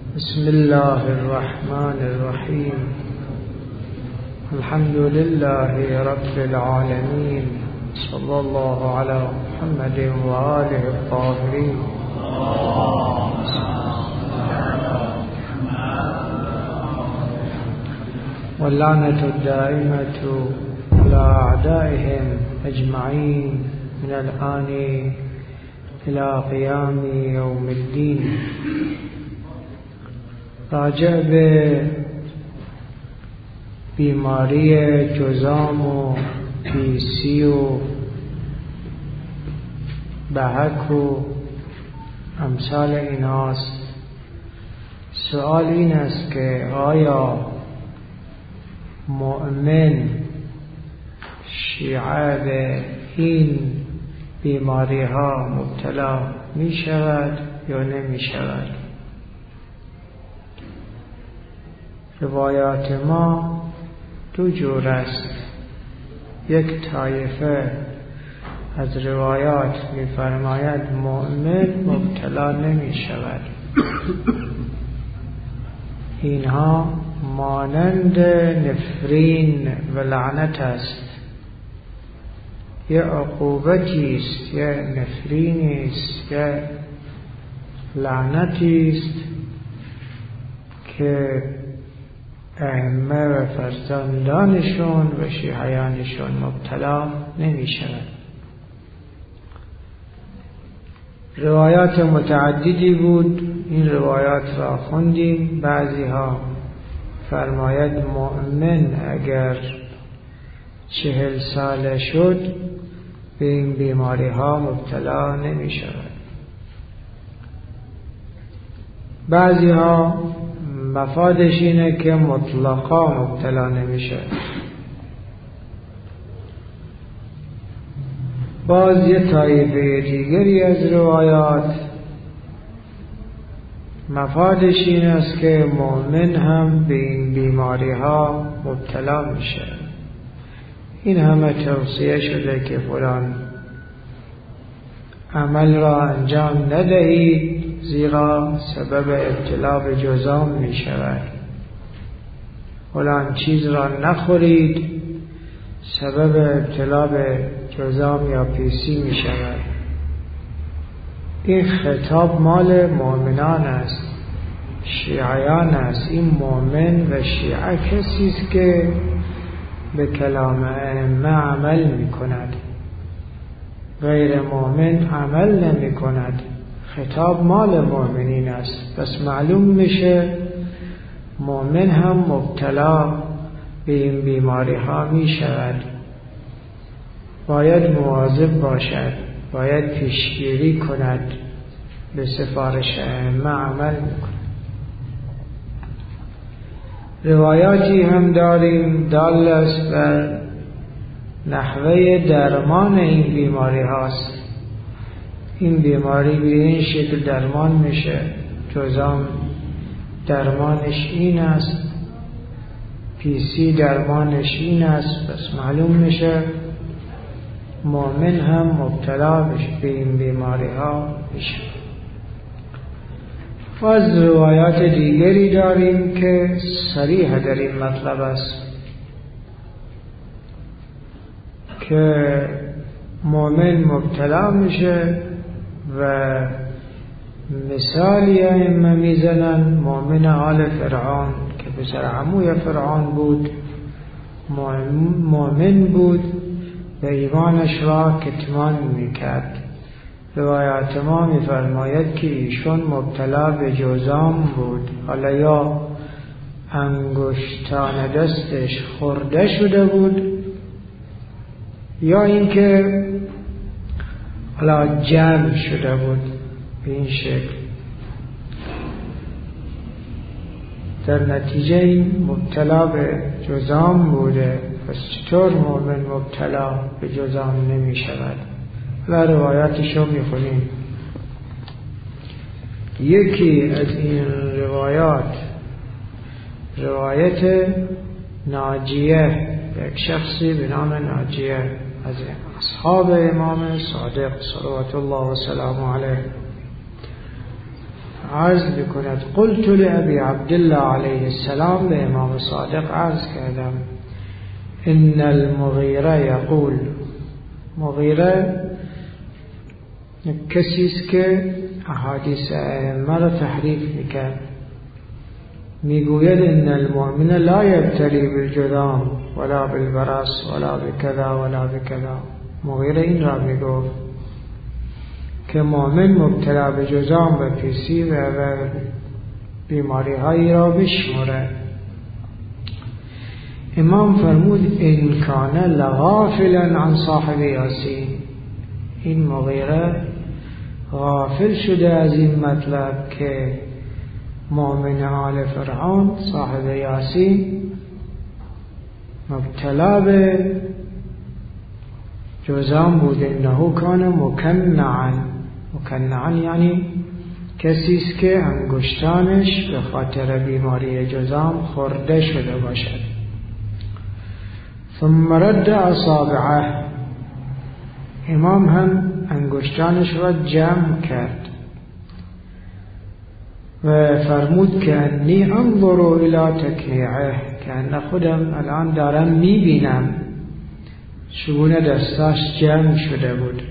بسم الله الرحمن الرحيم. الحمد لله رب العالمين، صلى الله على محمد وآله الطاهرين. واللعنة الدائمة على أعدائهم أجمعين من الآن إلى قيام يوم الدين. راجع به بیماری جذام و پیسی و بهک و امثال ایناست. سوال این است که آیا مؤمن شیعه به این بیماری ها مبتلا می شود یا نمی شود؟ روایات ما دو جور است. یک طایفه از روایات می‌فرماید مؤمن مبتلا نمی شود. اینها مانند نفرین و لعنت است. یه عقوبتی است، یه نفرینی است، یه لعنتی است که ائمه و فرزندانشون و شیعیانشون مبتلا نمی شود. روایات متعددی بود، این روایات را خوندیم. بعضی ها فرماید مؤمن اگر 40 ساله شد به این بیماری ها مبتلا نمی شود. بعضی ها مفادش اینه که مطلقا مبتلا نمیشه. باز یه طایفه دیگری از روایات مفادش این است که مؤمن هم به این بیماری ها مبتلا میشه. این همه توصیه شده که فلان عمل را انجام ندهید زیرا سبب ابتلا به جذام می شود. فلان چیز را نخورید سبب ابتلا به جذام یا پیسی می شود. این خطاب مال مؤمنان است، شیعیان است. این مؤمن و شیعه کسی است که به کلام ائمه عمل می کند. غیر مؤمن عمل نمی کند. خطاب مال مؤمنین است. پس معلوم میشه مؤمن هم مبتلا به این بیماری ها می شود. باید مواظب باشد، باید پیشگیری کند، به سفارش ائمه عمل میکند. روایاتی هم داریم دال است بر نحوه درمان این بیماری هاست. این بیماری به این شکل درمان میشه. جذام درمانش این است، پیسی درمانش این است. پس معلوم میشه مؤمن هم مبتلا به این بیماری ها میشه. و از روایات دیگری داریم که صریح در این مطلب است که مؤمن مبتلا میشه و مثالی ائمه میزنن مؤمن آل فرعون که پسر عموی فرعون بود، مؤمن بود و ایمانش را کتمان میکرد. روایات ما میفرماید که ایشون مبتلا به جذام بود. حالا یا انگشتان دستش خورده شده بود یا اینکه حالا جمع شده بود به این شکل. در نتیجه این مبتلا به جذام بوده. پس چطور مؤمن مبتلا به جذام نمی شود؟ و روایاتشو می خونیم. یکی از این روایات روایت ناجیه، یک شخصی به نام ناجیه از اصحاب امام صادق صلوات الله و سلام علیه عرض بکند قلت لأبی عبدالله علیه السلام، به امام صادق عرض کردم ان المغیره یقول، مغیره کسی است که احادیث ائمه را تحریف میکرد، میگوید ان المؤمن لا یبتلی بالجذام ولا بالبرص ولا بکذا ولا بکذا. مغیره این را میگفت که مؤمن مبتلا به جذام و پیسی و بیماری هایی را بشمره. امام فرمود ان کان لغافلا عن صاحب یاسین، این مغیره غافل شده از این مطلب که مؤمن آل فرعون صاحب یاسین مبتلا به جذام بود. انه کان مکنعا، مکنعا یعنی کسی است که انگشتانش به خاطر بیماری جذام خورده شده باشد. ثم رد اصابعه، امام هم انگشتانش را جمع کرد و فرمود که انی انظر الی تکیعه، که انا خودم الان دارم میبینم چگونه دستاش جمع شده بود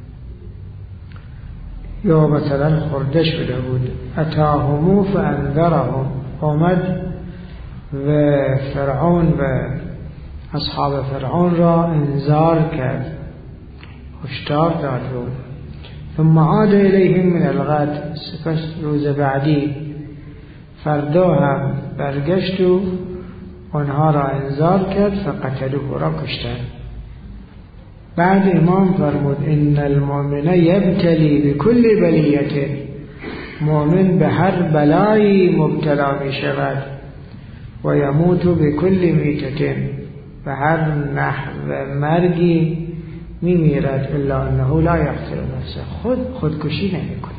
یا مثلا خورده شده بود. اتاهمو فانذرهم، آمد و فرعون و اصحاب فرعون را انذار کرد، هشدار داد بود. ثم عاد الیهم من الغد، سپس روز بعدی فردا هم برگشت و آنها را انذار کرد، فقتلوه، را کشتند. بعد امام فرمود ان المؤمن یبتلی بكل بلیت، مؤمن به هر بلایی مبتلا می شود و یموت بكل میتة، به هر نحو مرگی می میرد الا انه لا یقتل نفسه، خودکشی نمی کند.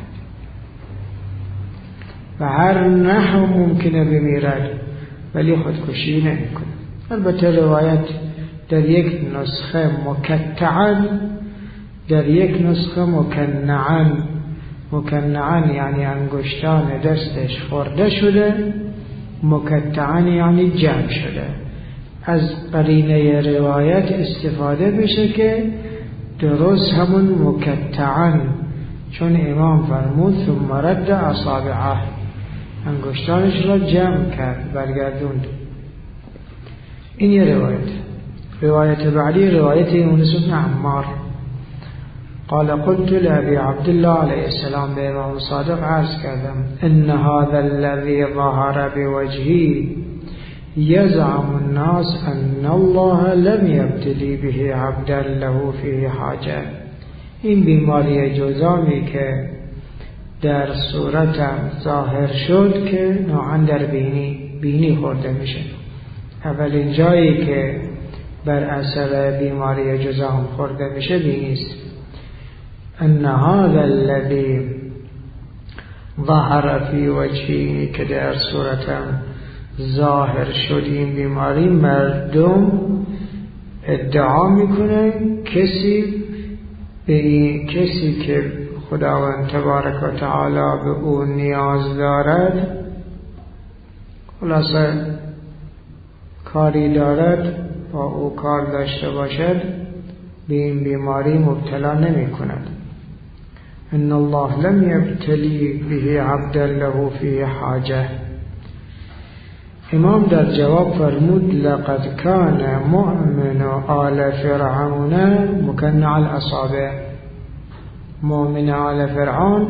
و هر نحو ممکنه بمیرد ولی خودکشی نمی کند. البته روایت در یک نسخه مکتعا، در یک نسخه مکنعا. مکنعا یعنی انگشتان دستش خورده شده، مکتعا یعنی جمع شده. از قرینه روایت استفاده بشه که درست همون مکتعا، چون امام فرمود ثم رد اصابعه، انگشتانش را جمع کرد، برگردوند. این یه روایت بعدی روایت یونس بن عمار قال قلت لأبي عبد الله علیه السلام، به امام صادق عرض کردم ان هذا الذي ظهر بوجهی یزعم الناس ان الله لم یبتلی به عبدا له فيه حاجه، این بیماری جذامی که در صورتم ظاهر شد که نوعا در بینی خورده میشه. اولین جایی که بر اثر بیماری جذام خورده میشه بینی است. ان هذا الذي ظهر في وجهی، که در صورتم ظاهر شد این بیماری، مردم ادعا میکنه کسی که خداوند تبارک و تعالی به او نیاز دارد، خلاصه کاری دارد با او کار داشته باشد، به این بیماری مبتلا نمی کند. ان الله لم یبتلی به عبدا له فيه حاجه. امام در جواب فرمود لقد کان مؤمن آل فرعون مکنع الاصابع، مؤمن آل فرعون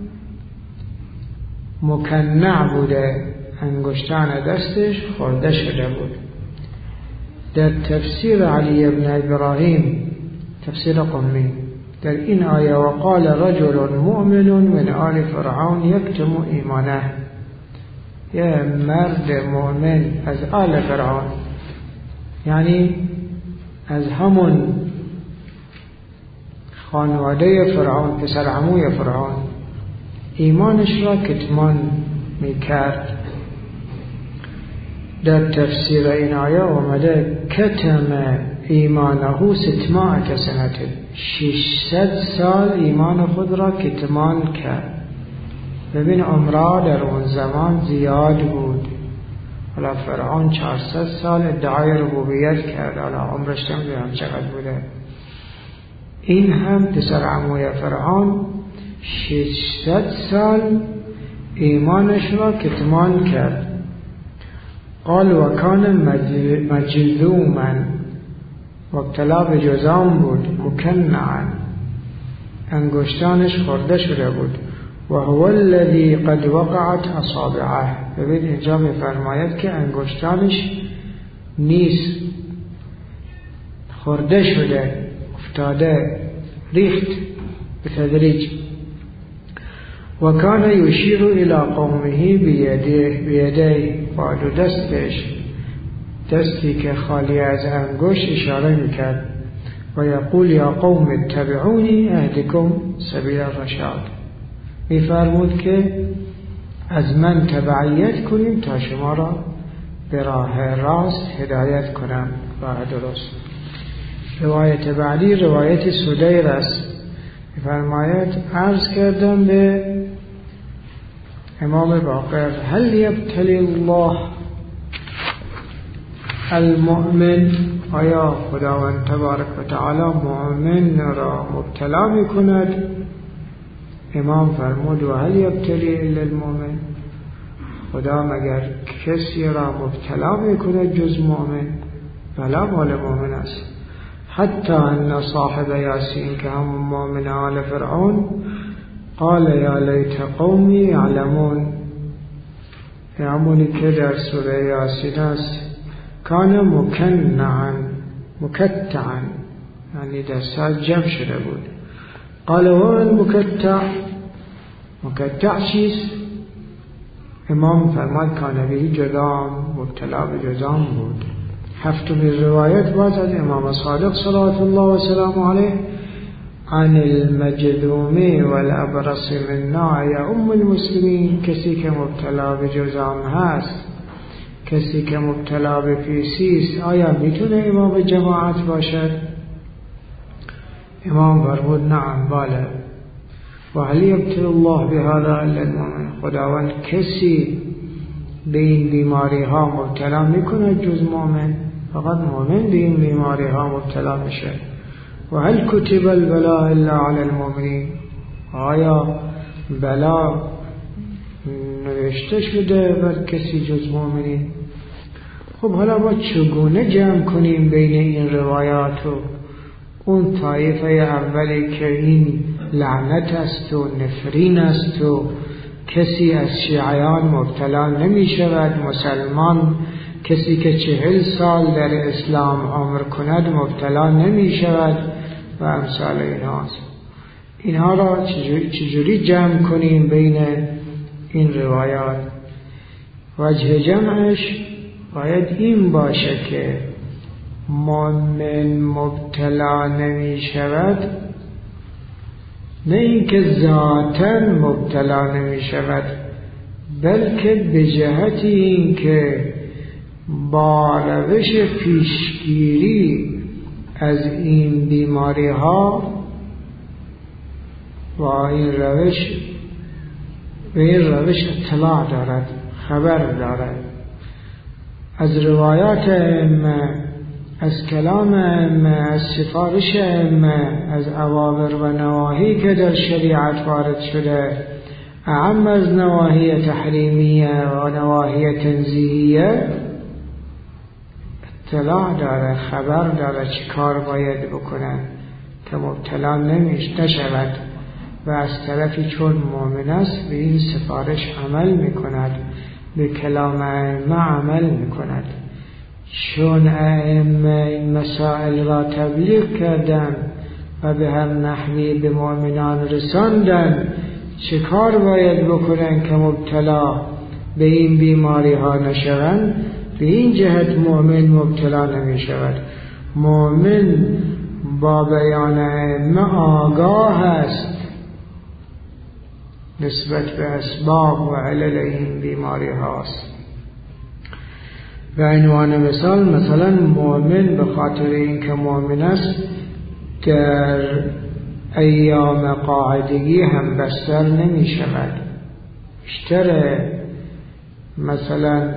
مکنع بوده، انگشتان دستش خورده شده بود. در تفسیر علی ابن ابراهیم، تفسیر قمی، در این آیه وقال رجل مؤمن من آل فرعون یکتم ایمانه، یه مرد مؤمن از آل فرعون، یعنی از همون خانواده فرعون، پسر عموی فرعون، ایمانش را کتمان میکرد. در تفسیر این آیه آمده کتم ایمانه 600 سنه، 600 سال ایمان خود را کتمان کرد. ببین عمره در اون زمان زیاد بود. حالا فرعون 400 سال ادعای ربوبیت کرد، حالا عمرش نمیدونم چقدر بوده. این هم پسر عموی فرعون 600 سال ایمانش را کتمان کرد. قال و کان مجذوما، مبتلا به جذام بود، مکنعا، انگشتانش خورده شده بود. و هو الذی قد وقعت اصابعه، ببین اینجا میفرماید که انگشتانش نیست، خورده شده، افتاده، ریخت به تدریج. و کان یشیر الی قومه بیده، با دو دستش، دستی که خالی از انگشت، اشاره میکرد و یقول یا قوم اتبعونی اهدکم سبیل الرشاد، میفرمود که از من تبعیت کنیم تا شما را به راه راست هدایت کنم، راه درست. روایت بعدی روایت سدیر است. میفرماید عرض کردم به امام باقر هل یبتلی الله المؤمن، آیا خداوند تبارک و تعالی مؤمن را مبتلا میکند؟ امام فرمود و هل یبتلی الا المؤمن، خدا مگر کسی را مبتلا میکند جز مؤمن؟ بلا، مال مؤمن است. حتی ان صاحب یاسین که هم مؤمن آل فرعون قال یا لیت قومی یعلمون، همونی که در سوره یاسین است، کان مکنعا مکتعا، یعنی دستات جمع شده بود. قال هو المکتع، مکتع چیست؟ امام فرماد کان به جذام، مبتلا به جذام بود. هفتمین روایت باز از امام صادق صلوات الله و سلام علیه عن المجذوم والابرص منا یا ام المسلمین، کسی که مبتلا به جذام هست، کسی که مبتلا به پیسیست، آیا میتونه امام جماعت باشد؟ امام فرمود نعم، بله. و هل یبتلی الله بهذا الا المؤمن، خداوند کسی به این بیماری ها مبتلا میکنه جز مؤمن؟ فقط مؤمن به این بیماری ها مبتلا میشه. و هل کتب البلاء الا علی المؤمنین، آیا بلا نوشته شده بر کسی جز مؤمنین؟ خب حالا ما چگونه جمع کنیم بین این روایات و اون طایفه اولی که این لعنت است و نفرین است و کسی از شیعیان مبتلا نمی شود، مسلمان کسی که 40 سال در اسلام عمر کند مبتلا نمی شود و امثال اینهاست. اینها را چجوری جمع کنیم بین این روایات؟ وجه جمعش باید این باشه که مؤمن مبتلا نمی شود، نه اینکه ذاتاً مبتلا نمی شود، بلکه به جهت اینکه با روش پیشگیری از این بیماری ها با این روش به این روش اطلاع دارد، خبر دارد. از روایات ائمه، از کلام ائمه، از سفارش ائمه، از اوامر و نواهی که در شریعت وارد شده، اعم از نواهی تحریمیه و نواهی تنزیهیه، اطلاع داره، خبر داره چی کار باید بکنه که مبتلا نشود و از طرفی چون مؤمن است به این سفارش عمل میکند، به کلام ائمه عمل میکند. چون ائمه این مسائل را تبلیغ کردن و به هر نحوی به مؤمنان رساندن چه کار باید بکنن که مبتلا به این بیماری ها نشوند، به این جهت مؤمن مبتلا نمی شود. مؤمن با بیان ائمه آگاه است نسبت به اسباب و علل این بیماری هاست. به عنوان مثلا مؤمن به خاطر اینکه مؤمن است در ایام قاعدگی هم بستر نمی شود، بیشتر مثلا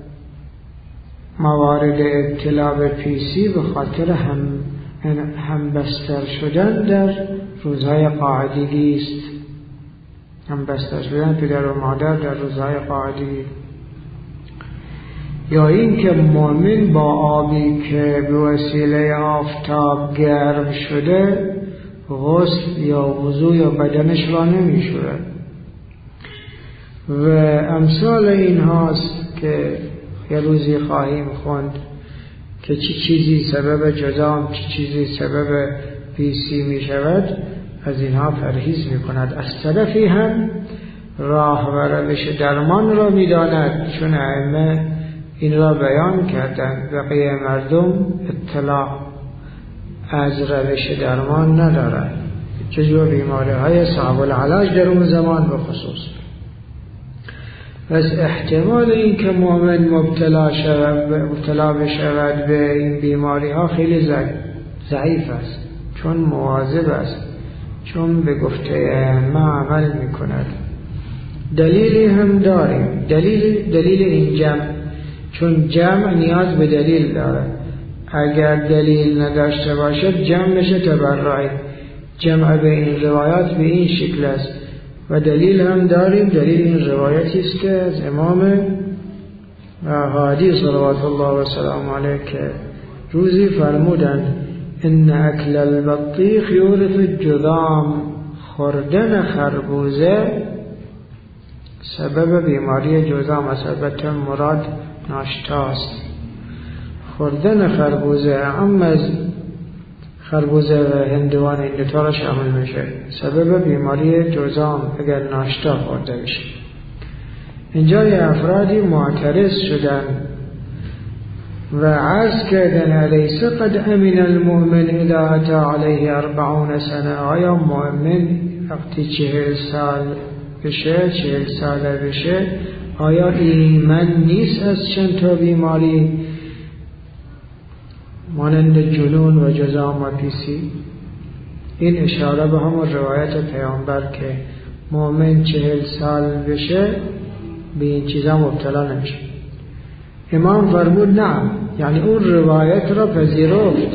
موارد ابتلا به پیسی به خاطر همبستر شدن در روزهای قاعدگی است. همبستر شدن پدر و مادر در روزهای قاعدگی، یا این که مؤمن با آبی که به وسیله آفتاب گرم شده غسل یا وضو یا بدنش را نمی‌شوید و امثال این هاست که یه روزی خواهیم خوند که چی چیزی سبب جذام، چی چیزی سبب پیسی می شود. از اینها پرهیز می کند. از طرفی هم راه و روش درمان را می داند، چون ائمه این را بیان کردند. بقیه مردم اطلاع از روش درمان ندارند، چجور بیماری های صعب العلاج در اون زمان به خصوص. پس احتمال این که مؤمن مبتلا بشود به این بیماری ها خیلی ضعیف است، چون مواظب است، چون به گفته ائمه عمل می کند. دلیلی هم داریم، دلیل این جمع، چون جمع نیاز به دلیل دارد. اگر دلیل نداشته باشد جمع میشه تبرعی. جمع به این روایات به این شکل است و دلیل هم داریم. دلیل این روایتی است که از امام هادی صلوات الله و سلام علیه که روزی فرمودند ان اکل البطیخ یورث الجذام، خوردن خربوزه سبب بیماری جذام است. البته مراد ناشتاست. خوردن خربوزه اما از خربوزه و هندوان این دوتا را شامل میشه، سبب بیماری جذام اگر ناشتا خورده بشه. اینجا یه افرادی معترض شدن و عرض کردن الیس قد امن المؤمن اذا اتا علیه 40 سنه، آیا مؤمن وقتی 40 سال بشه آیا ایمن نیست از چند تا بیماری مانند جنون و جذام و پیسی؟ این اشاره به همون روایت پیامبر که مؤمن 40 سال بشه به این چیزا مبتلا نمیشه. امام فرمود نه، یعنی اون روایت را پذیرفت،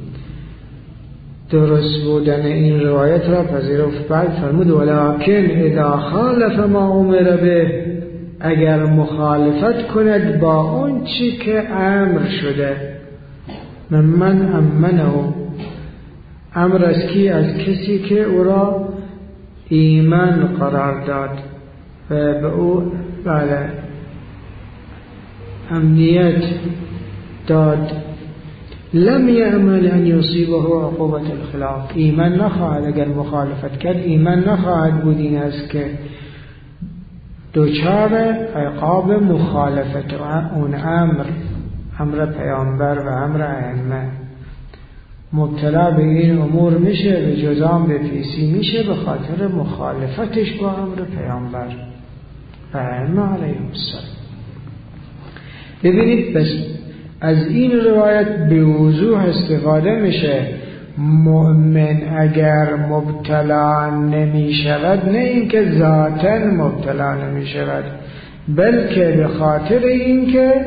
درست بودن این روایت را پذیرفت. بعد فرمود ولکن اذا خالف ما امر به، اگر مخالفت کند با اون چی که امر شده. من امنه، امر از کی؟ از کسی که او را ایمان قرار داد و به او امنیت داد. لم یأمن ان یصیبه عقوبة الخلاف، ایمان نخواهد، اگر مخالفت کرد ایمان نخواهد بود این است که دوچار عقاب مخالفت اون امر پیامبر و امر ائمه مبتلا به این امور میشه، به جذام به پیسی میشه به خاطر مخالفتش با امر پیامبر و ائمه علیهم السلام. ببینید بس از این روایت به وضوح استفاده میشه. مؤمن اگر مبتلا نمی شود، نه اینکه ذاتاً مبتلا نمی شود، بلکه به خاطر اینکه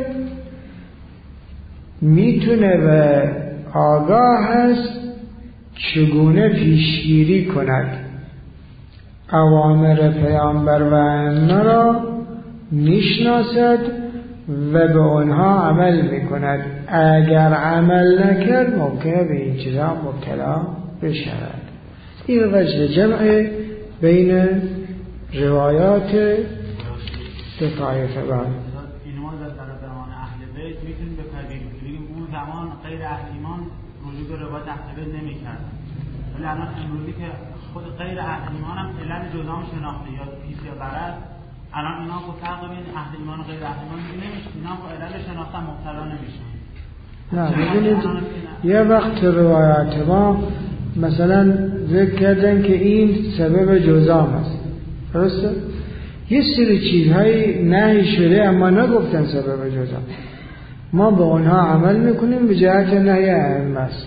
میتونه و آگاه است چگونه پیشگیری کند، اوامر پیامبر و ائمه را میشناسد و به آنها عمل میکند. اگر عمل نکرد ممکنه به این چیزا مبتلا بشود. این وجه جمع بین روایات دو طایفه بعد. اینما در زمان اهل بیت میتونیم بگیم اون زمان غیر اهل ایمان رجوع به روایت اهل بیت نمیکرد، ولی الان امروزی که خود غیر اهل ایمان هم علل جذام شناخته یا پیس یا برد، الان اینا با فرق بین اهل ایمان و غیر اهل ایمان نمیشه، اینا با علل شناخته مبتلا نمیشن. نه ببینید یه وقت روایات ما مثلا ذکر کردن که این سبب جذام است، درسته؟ یه سری چیزهایی نهی شده اما نگفتن سبب جذام، ما به اونها عمل میکنیم به جهت نهی ائمه است،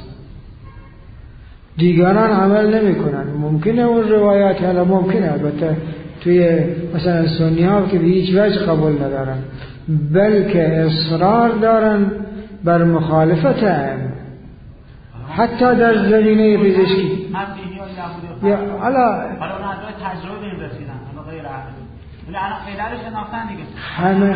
دیگران عمل نمیکنن. ممکنه اون روایات حالا ممکنه البته توی مثلا سنی ها که به هیچ وجه قبول ندارن، بلکه اصرار دارن بر مخالفت ائمه، حتی در زمینه پزشکی. یا حالا اون تجربه بهم رسیدن، حالا غیر اهل، ولی الان خیلی شناختن دیگه. همه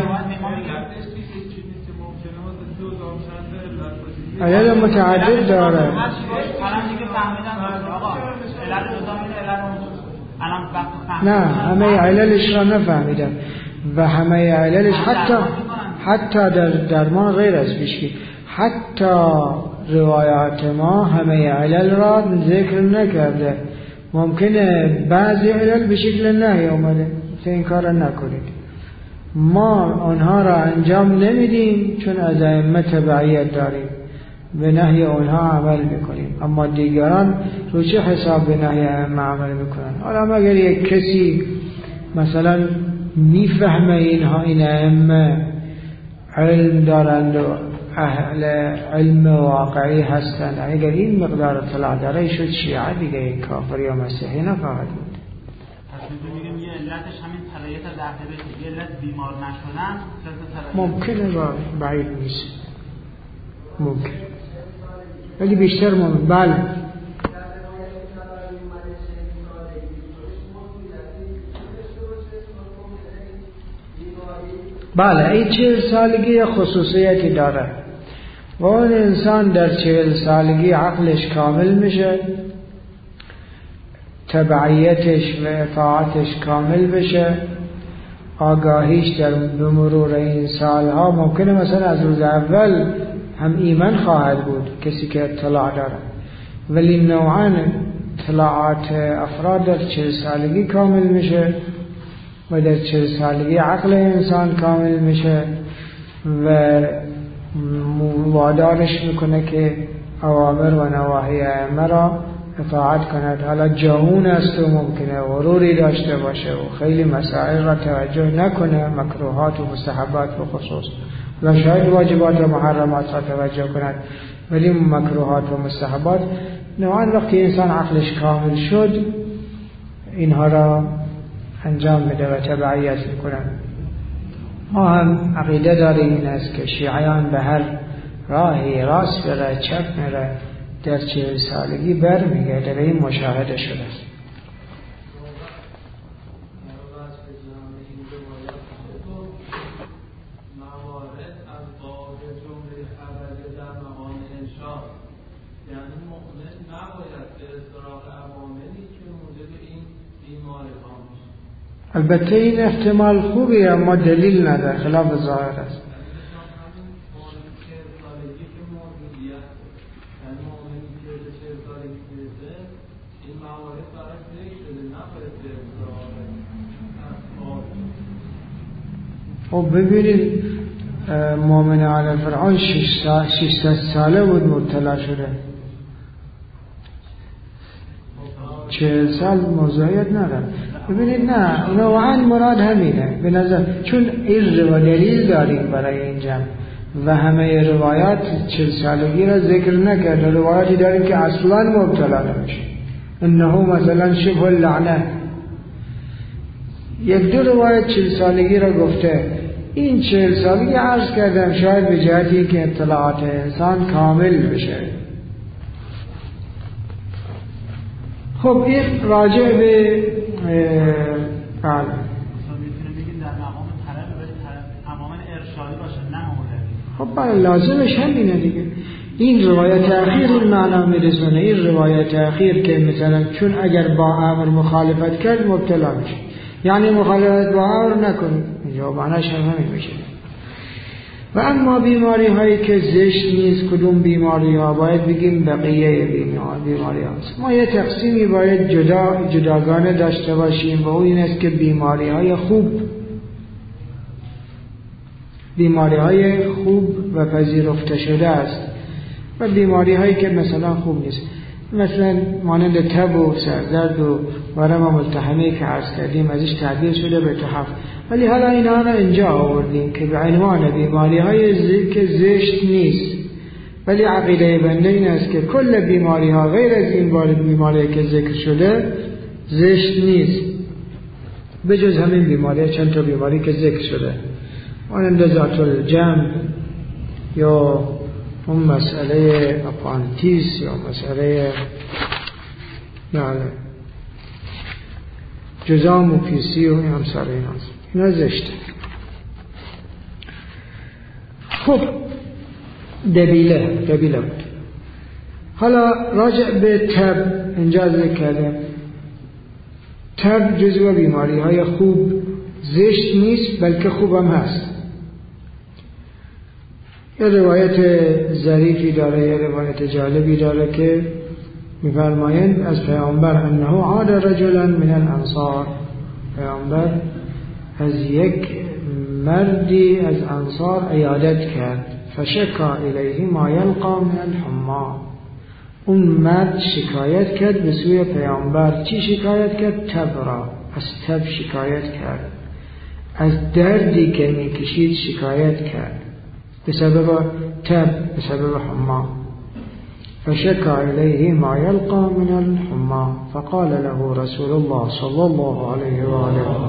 علل متعدد داره. الان دیگه فهمیدن آقا علل دوزامین علل اون الان وقت نه، همه عللش را نفهمیدن و همه عللش حتی در درمان غیر از پیشگی، حتی روایات ما همه علل را ذکر نکرده. ممکنه بعضی علل به شکل نهی اومده، این کار را نکنید. ما آنها را انجام نمیدیم چون از ائمه تبعیت داریم، به نهی آنها عمل میکنیم، اما دیگران رو چه حساب به نهی ائمه عمل میکنن؟ حالا اگر یک کسی مثلا میفهمه اینها این ائمه علم دارند و اهل علم واقعی هستند، اگر این مقدار اطلاع داره شد شیعه دیگه، این کافر یا مسیحی نخواهد بود. پس میگم یه علتش همین تبعیت از اهل بیت، یه علت بیمار نشدن ممکنه و بعید نیست، ممکن، ولی بیشتر ممکن. بله این 40 سالگی خصوصیتی داره و اون انسان در 40 سالگی عقلش کامل میشه، تبعیتش و اطاعتش کامل بشه، آگاهیش در مرور این سالها ممکنه مثلا از روز اول هم ایمان خواهد بود کسی که اطلاع داره، ولی نوعاً اطلاعات افراد در 40 سالگی کامل میشه و در 40 سالگی عقل انسان کامل میشه و وادارش میکنه که اوامر و نواهی ائمه را اطاعت کند. حالا جهون است و ممکنه غروری داشته باشه و خیلی مسائل را توجه نکنه، مکروهات و مستحبات به خصوص، و شاید واجبات و محرمات را توجه کند، ولی مکروهات و مستحبات نوعاً وقتی انسان عقلش کامل شد اینها را انجام میده و تبعیت میکنن. ما هم عقیده داریم این است که شیعیان به هر راهی راست بره چپ میره در 40 سالگی برمیگرده و این مشاهده شده است. البته این احتمال خوبی اما دلیل نداره، خلاف ظاهر است. خب ببینید مؤمن آل فرعون 600 ساله بود مبتلا شده، 40 سال موضوعیت نداره. ببینید نه، نوعاً مراد همینه به نظر، چون این رو دلیل داریم برای این جمع و همه روایات 40 سالگی را ذکر نکرده. روایاتی داریم که اصلا مبتلا نمیشه، انه مثلا شبه اللعنه. یک دو روایت 40 سالگی را گفته. این 40 سالگی عرض کردم شاید به جهتی که اطلاعات انسان کامل بشه. خب این راجع به میتونه بگیم در مقام طلب تماما ارشادی باشه نه مولوی. خب بله لازمش همینه دیگه. این روایت اخیر این معنا میرسونه، این روایت اخیر که مثلا چون اگر با امر مخالفت کرد مبتلا میشه، یعنی مخالفت با امر نکنید، اینجا معناش هم همین میشه. و اما بیماری هایی که زشت نیست، کدوم بیماری ها؟ باید بگیم بقیه بیماری هاست. ما یه تقسیمی باید جداگانه داشته باشیم و این است که بیماری های خوب، بیماری های خوب و پذیرفته شده است و بیماری هایی که مثلا خوب نیست، مثلا مانند تب و سردرد و ورم ملتحمه که عرض کردیم ازش تعبیر شده به تحف، ولی حالا اینا را اینجا آوردیم که به عنوان بیماری های که زشت نیست، ولی عقیده بنده این است که کل بیماری ها غیر از این بیماری که ذکر شده زشت نیست. به جز همین بیماری چند تا بیماری که ذکر شده، مانند ذات الجنب یا اون مسئله اپانتیس یا مسئله جزام و پیسی و این همسر اینا زشته. خب دبیله بود. حالا راجع به تب اینجا ذکر کردم. تب جزو بیماری های خوب زشت نیست بلکه خوبم هست. یه روایت ظریفی داره، یه روایت جالبی داره که می‌فرمایند از پیامبر انه عاد رجلا من الانصار، پیامبر از یک مردی از انصار عیادت کرد، فشکا الیه ما یلقا من الحما. اون مرد شکایت کرد به سوی پیامبر. چی شکایت کرد؟ تب را، از تب شکایت کرد، از دردی که میکشید شکایت کرد به سبب تب، به سبب حما. فشكى إليه ما يلقى من الحمى فقال له رسول الله صلى الله عليه وآله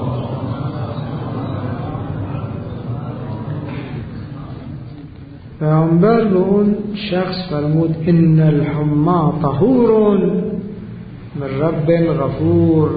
پیامبر به اون شخص فرمود ان الحمى طهور من رب غفور.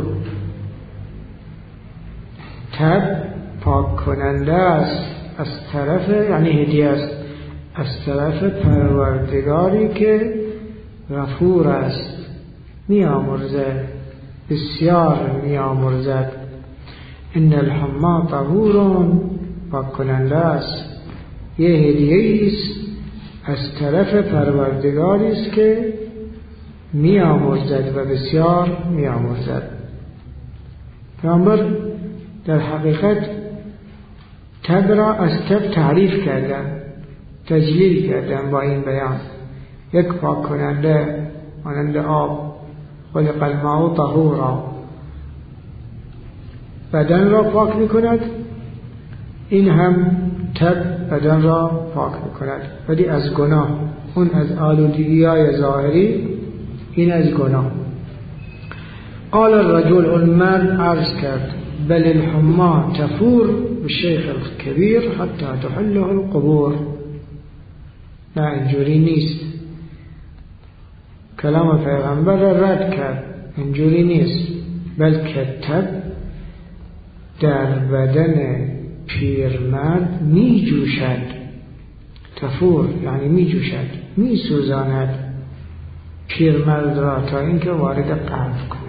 تب پاک کننده است از طرف، یعنی هدیه است از طرف پروردگاری که غفور است، میامرزد، بسیار میامرزد. ان الحمى طهور، پاک کننده است، یه هدیه است از طرف پروردگاری است که میامرزد و بسیار میامرزد. پیامبر در حقیقت تب را از تب تعریف کردن، تجلیل کردن با این بیان. یک پاک کننده مانند آب، خلق الماء طهورا، بدن را پاک میکند، این هم تب بدن را پاک میکند، ولی از گناه. اون از آلودگی‌های ظاهری، این از گناه. قال الرجل، اون مرد عرض کرد بل الحمى تفور بالشيخ الكبير حتى تحله القبور. نه اینجوری نیست. کلام پیغمبر را رد کرد، اینجوری نیست، بلکه تب در بدن پیرمرد می جوشد. تفور یعنی می جوشد، می سوزاند پیرمرد را تا اینکه وارد قلب کند.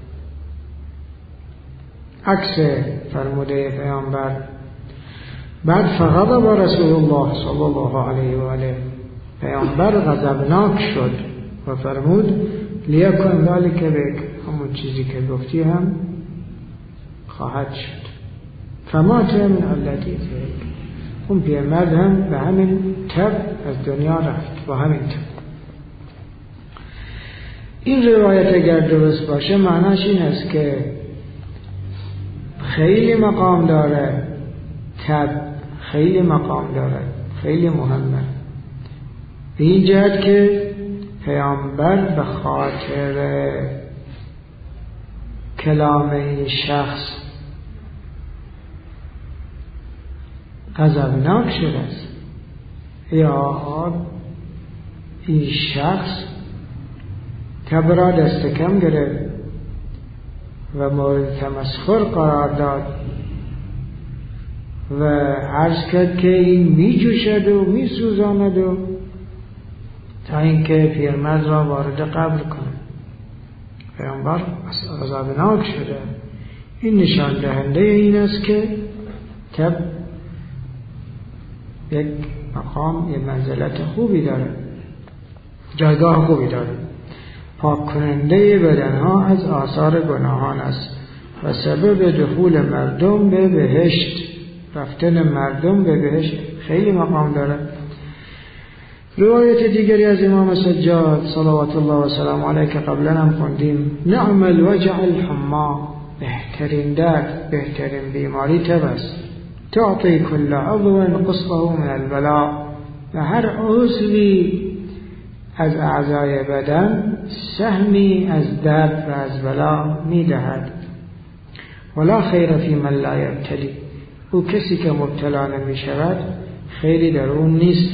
عکس فرموده پیامبر. بعد فغضب رسول الله صلی الله علیه و آله، پیامبر غضبناک شد و فرمود لیکن ذلک بک، همون چیزی که گفتی هم خواهد شد. فمات من علتی ذلک، اون پیرمرد هم به همین تب از دنیا رفت، با همین تب. این روایت اگر درست باشه معناش این است که خیلی مقام داره، تب خیلی مقام داره، خیلی مهمه، به این جهت که پیامبر به خاطر کلام این شخص غضبناک شده است، یا این شخص تب را دست کم گرفت و مورد تمسخر قرار داد و عرض کرد که این می جوشد و می سوزاند و تا اینکه پیرمرد را وارد قبر کنه. پیامبر غضبناک شده. این نشان دهنده این است که تب یک مقام، یک منزلت خوبی داره، جایگاه خوبی داره. پاک کننده بدنها از آثار گناهان است و سبب دخول مردم به بهشت، رفتن مردم به بهشت خیلی مقام داره. روایت دیگری از امام سجاد صلوات الله و سلام علیه که قبلا هم خوندیم، نعم الوجع الحمى، بهترین درد، بهترین بیماری تب است. تعطی کل عضو قسطه من البلاء، و هر عضوی از اعضای بدن سهمی از درد و از بلا می دهد. ولا خیر فی من لا یبتلی، او کسی که مبتلا نمی شود خیری در اون نیست.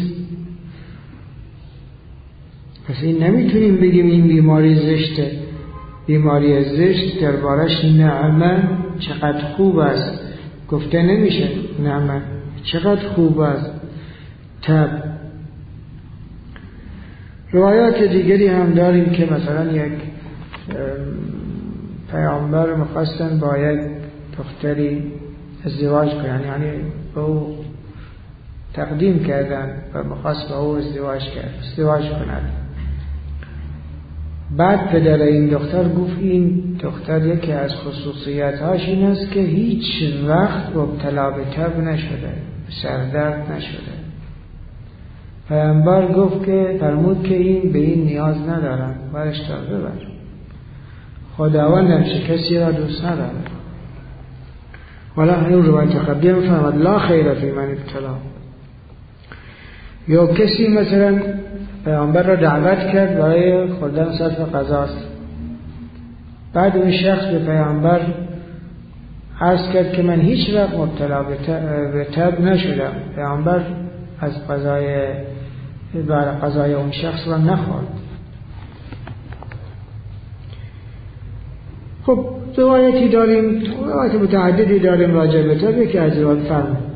پس این نمیتونیم بگیم این بیماری زشته. بیماری زشت دربارش نعمه چقدر خوب است گفته نمیشه. نعمه چقدر خوب است. تب. روایات دیگری هم داریم که مثلا یک پیامبر میخواستن با یک دختری ازدواج کنن، یعنی به او تقدیم کردن و میخواست با او ازدواج کند. بعد پدر این دختر گفت این دختر یکی از خصوصیت‌هاش این است که هیچ وقت مبتلا به تب نشده، سردرد نشده. پیامبر گفت که فرمود که این به این نیاز ندارن، برش تا ببر. خداوند همیشه کسی را دوست نداره. ولی این روایت قبلی میفهمد لا خیر فی من ابتلا. یا کسی مثلا پیامبر را دعوت کرد برای خوردن صرف غذاست، بعد اون شخص به پیامبر عرض کرد که من هیچ وقت مبتلا به تب نشدم. پیامبر از غذای اون شخص را نخورد. خب روایتی داریم، روایت متعددی داریم راجع به تب که از روایت فرمود.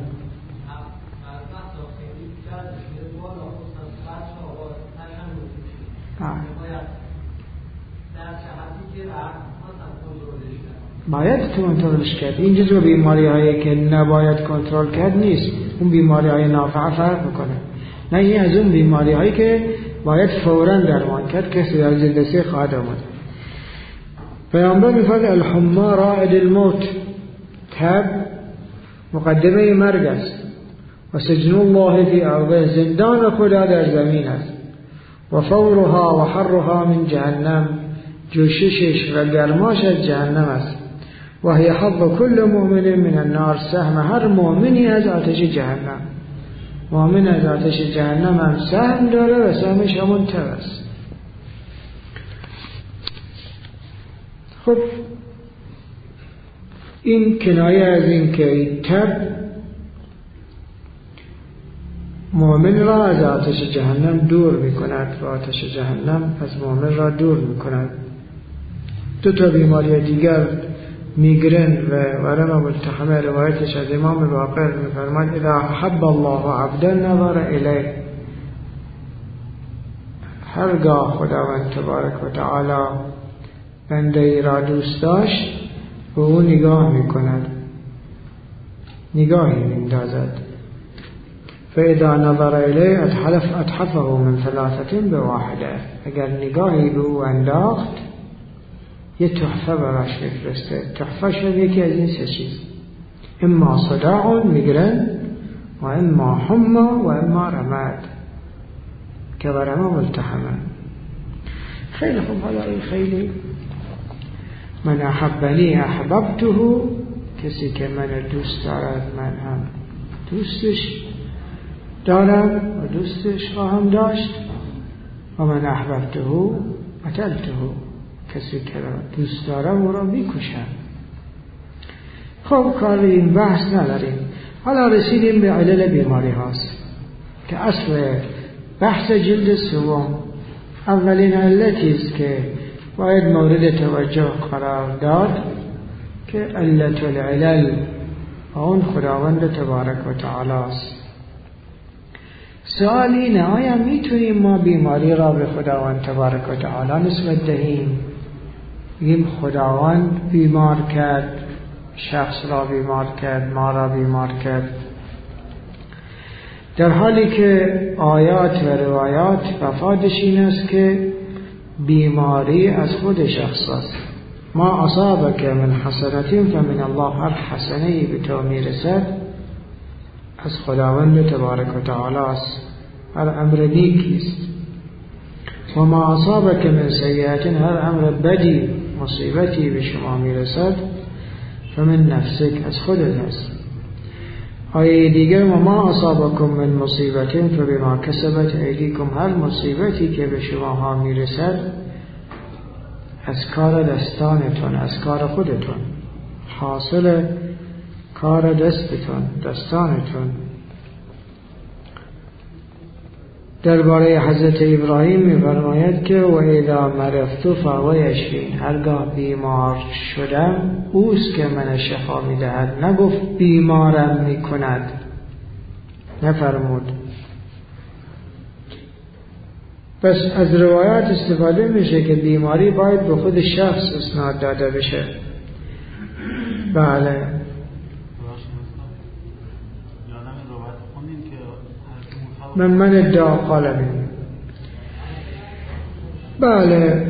باید کنترلش کرد. این جزو بیماری هایی که نباید کنترل کرد نیست. اون بیماری های نافع فرق میکنه. نه، این از اون بیماری هایی که باید فوراً درمان کرد که در جلسه خواهد آمد. پیامبر میفرماید الحما رائد الموت، تب مقدمه مرگ است. و سجن الله فی ارضه، زندان خدا در زمین است. و فورها و حرها من جهنم، جوششش و گرماش از جهنم است. و هی حظ کل مؤمن من النار، سهم هر مؤمنی از آتش جهنم. مؤمن از آتش جهنم هم سهم داره و سهمش همون تب است. خب این کنایه از این که تب مؤمن را از آتش جهنم دور می کند و آتش جهنم از مؤمن را دور می کند. دو تا بیماری دیگر، میگرن و ورم ملتحمه، روایتش از امام باقر می فرماید اذا حب الله عبدا نظر الیه، هرگاه خداوند تبارک و تعالی بنده ای را دوست داشت به او نگاه می کند، نگاهی می اندازد. فاذا نظر الیه اتحفه من ثلاثه بواحده، اگر نگاهی به او انداخت یه تحفه براش بفرسته. تحفه شد یکی از این سه چیز، اما صداع میگرن و اما حما و اما رمد که برما ملتحمه. خیلی خوب. حالا این خیلی من احبنی احببته، کسی که من دوست دارد من هم دوستش دارم و دوستش خواهم داشت. و من احببته قتلته، کسی که را دوست دارم او را میکشم. خب کار این بحث نداریم. حالا رسیدیم به علل بیماری هاست که اصل بحث جلد سوم اولین علتی است که باید مورد توجه قرار داد که علت العلل و اون خداوند تبارک و تعالی است. سوال اینه آیا میتونیم ما بیماری را به خداوند تبارک و تعالی نسبت دهیم؟ بگیم خداوند بیمار کرد، شخص را بیمار کرد، ما را بیمار کرد، در حالی که آیات و روایات مفادش این است که بیماری از خود شخص است. ما اصابک من حسنة فمن الله، هر حسنه‌ای به تو میرسد از خداوند تبارک و تعالی است، هر امر نیکی است. و ما اصابک من سیئة، هر امر بدی مصیبتی به شما میرسد فمن نفسک، از خودت است. آیه دیگر و ما اصابکم من مصیبت فبما کسبت ایدیکم، هر مصیبتی که به شما ها میرسد از کار دستانتون، از کار خودتون. حاصل کار دستانتون. درباره حضرت ابراهیم می‌فرماید که و اذا مرضت فهو یشفین، هرگاه بیمار شدم اوست که من شفا می‌دهد. نگفت بیمارم می‌کند، نفرمود. پس از روایات استفاده میشه که بیماری باید به خود شخص اسناد داده بشه. بله من ادعا قالمی. بله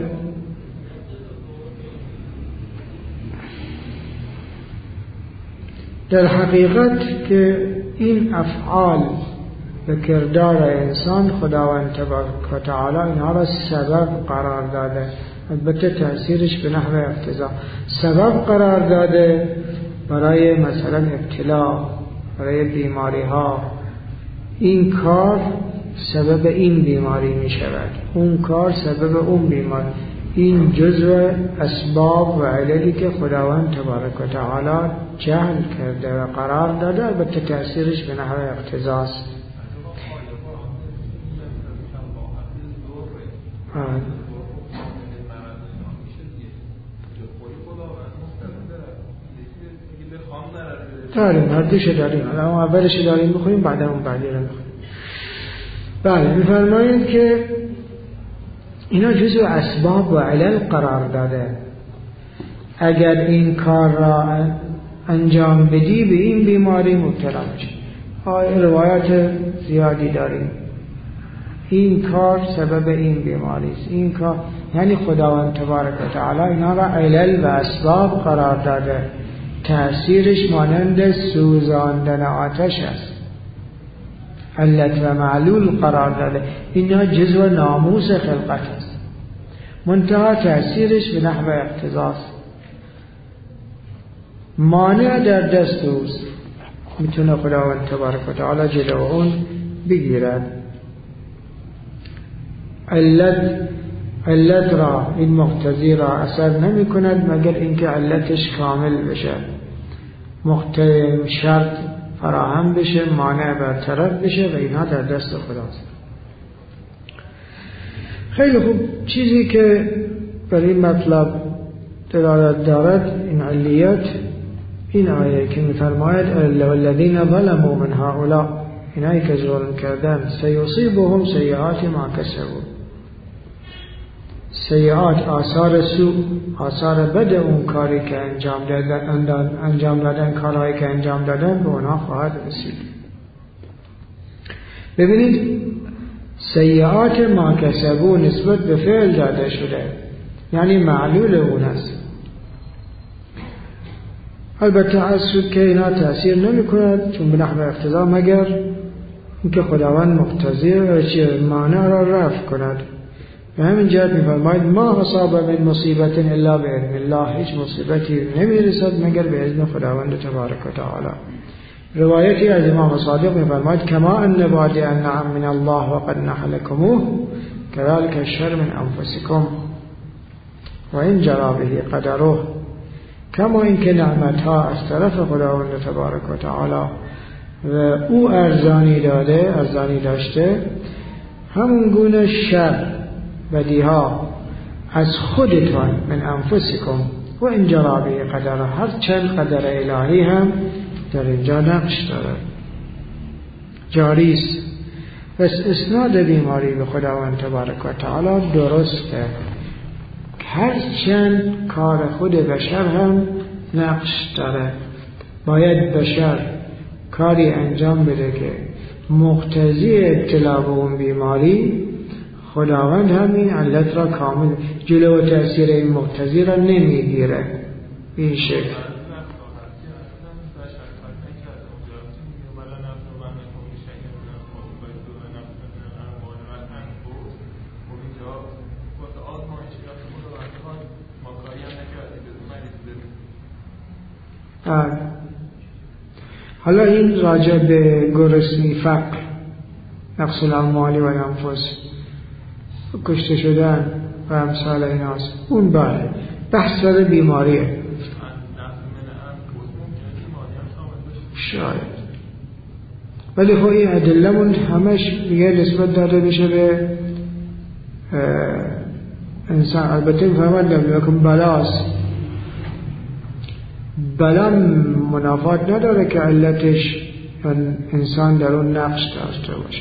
در حقیقت که این افعال و کردار انسان خداوند تبارک و تعالی اینها را سبب قرار داده، البته تأثیرش به نحو اقتضا. سبب قرار داده برای مثلا ابتلا، برای بیماری ها. این کار سبب این بیماری می شود، اون کار سبب اون بیماری. این جزء اسباب و عللی که خداوند تبارک و تعالی جعل کرده و قرار داده، البته تأثیرش به نحو اقتضاست. داریم، هر دوش داریم. اما اولش داریم بخونیم، بعد اون بعدی رو بخونیم. بله می‌فرمایید که اینا جزء اسباب و علل قرار داده. اگر این کار را انجام بدی به این بیماری مبتلا میشی. روایات زیادی داریم. این کار سبب این بیماری است. این کار یعنی خداوند تبارک و تعالی اینا را علل و اسباب قرار داده. تأثیرش مانند سوزاندن آتش است. علت و معلول قرار داده. اینا جزء ناموس خلقت است. منتها تأثیرش به نحو اقتضاست. مانع در دست اوست، میتونه خداوند تبارک و تعالی جلو اون بگیرد. علت را، این مقتضی را اثر نمی کند مگر اینکه علتش کامل بشه، شرط فراهم بشه، مانع برطرف بشه و اینها در دست خداست. خیلی خوب. چیزی که بر این مطلب دلالت دارد این علیت، این آیه که می‌فرماید الذین ظلموا من هؤلاء، اینایی که ظلم کردن سیصیبهم سیئات ما کسبوا. سیئات آثار سوء، آثار بد اون کاری که انجام دادن کارهایی که انجام دادن به اونها خواهد رسید. ببینید سیئات ما کسبوا نسبت به فعل داده شده، یعنی معلول اون است. البته اصل که اینا تأثیر نمی کند چون به نحو اقتضا، مگر اینکه خداوند مقتضی مانع را رفع کند. به همین جهت می‌فرماید ما اصاب من مصیبت الا باذن الله، هیچ مصیبتی نمی‌رسد مگر به اذن خداوند تبارک و تعالی. روایتی از امام صادق می‌فرماید کما ان وعد النعم من الله وقد نحلكموه كذلك الشر من انفسكم وان جرى به قدره. کما اینکه نعمت‌ها از طرف خداوند تبارک و تعالی و او ارزانی داشته، همون گونه شر بدیها از خودتان من انفسکم و این جرى به قدر، هر چند قدر الهی هم در اینجا نقش داره، جاری است. پس اسناد بیماری به خداوند تبارک و تعالی درسته، هر چند کار خود بشر هم نقش داره. باید بشر کاری انجام بده که مقتضی ابتلا به اون بیماری، خداوند همین علت را کامل جلو و تأثیر این مقتضی را نمیگیره. این شکل حالا این راجع به گرسنگی، فقر، نقص الاموال و الانفس، کشته شدن و امثال ایناست. اون بحث سر بیماریه. شاید. ولی خب این ادلمون همش میگه نسبت داده بشه به انسان. البته فرماندم لیکن بلاست، بلا منافات نداره که علتش انسان در اون نقش داشته باشه.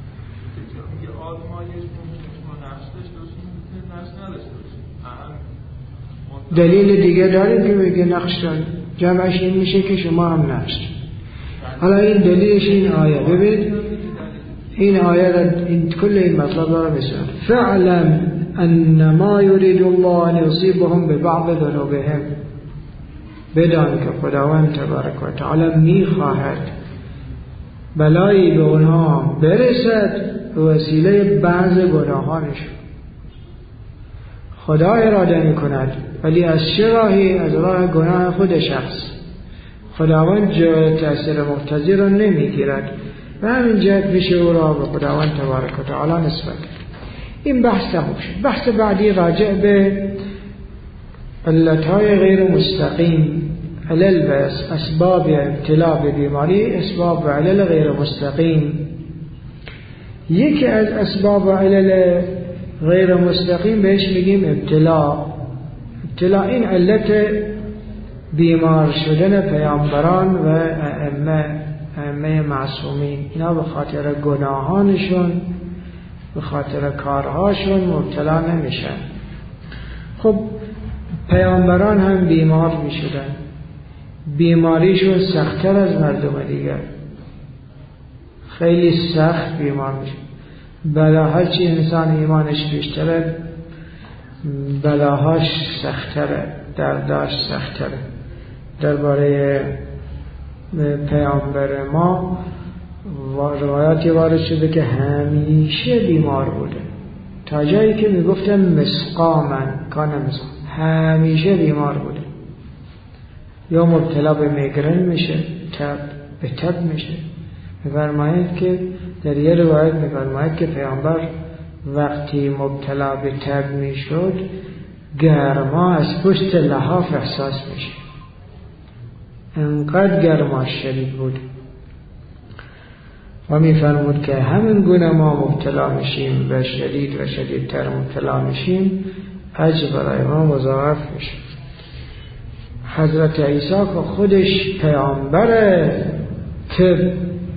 دلیل دیگه داریم که میگه نقش داریم، جمعش این میشه که شما هم نقش. حالا این دلیلش این آیه، ببینید این آیه این کل این مطلب داره بسیار. فعلا انما یرید الله ان یصیبهم ببعض ذنوبهم، بدان که خداوند تبارک و تعالی میخواهد بلایی به اونها برسد به وسیله بعض گناهانشون. خدا اراده میکند، ولی از چه راهی؟ از راه گناه خود شخص. خداوند جای تأثیر مقتضی را نمیگیرد و همین جهت میشه او را به خداوند تبارک و تعالی نسبت. این بحث تموم شد. بحث بعدی راجع به علتهای غیر مستقیم، علل و اسباب ابتلا به بیماری، اسباب و علل غیر مستقیم. یکی از اسباب و علل غیر مستقیم بهش میگیم ابتلا. ابتلا این علت بیمار شدن پیامبران و ائمه معصومین، اینا به خاطر گناهانشون، به خاطر کارهاشون مبتلا نمیشن. خب پیامبران هم بیمار میشدن، بیماریشون سخت‌تر از مردم دیگر، خیلی سخت بیمار میشن. بلا هرچی انسان ایمانش بیشتره بلاهاش سخت‌تره، درداش سخت‌تره. درباره پیامبر ما روایاتی وارد شده که همیشه بیمار بوده، تا جایی که میگفتن مسقامن کان مسقام، همیشه بیمار بوده. یا مبتلا به میگرن میشه، به تب میشه. میفرماید که در یه روایت میفرماید که پیامبر وقتی مبتلا به تب میشد گرما از پشت لحاف احساس میشه، انقدر گرماش شدید بود. و میفرمود که همین گونه ما مبتلا میشیم و شدید و شدیدتر مبتلا میشیم، اجر برای ما مضاعف میشه. حضرت عیسی که خودش پیامبر طب،